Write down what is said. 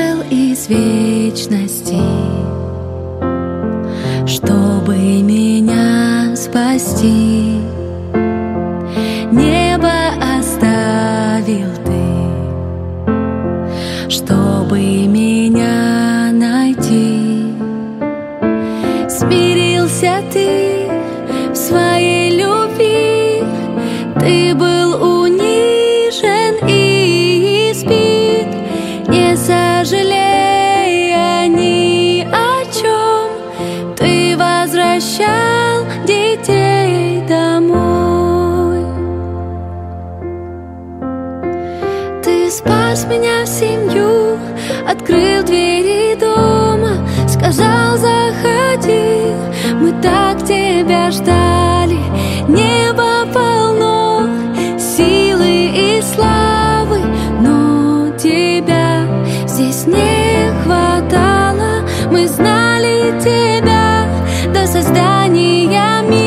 пришел из вечности, чтобы меня спасти. Небо оставил ты, чтобы меня найти. Смирился ты в своей любви, ты был унижен и избит, не сожалея ни о чем, ты возвращал детей домой. Ты спас меня в семью, открыл двери дома, сказал: заходи, мы так тебя ждали. Небо полно силы и славы, но тебя здесь не хватало. Мы знали тебя до создания мира.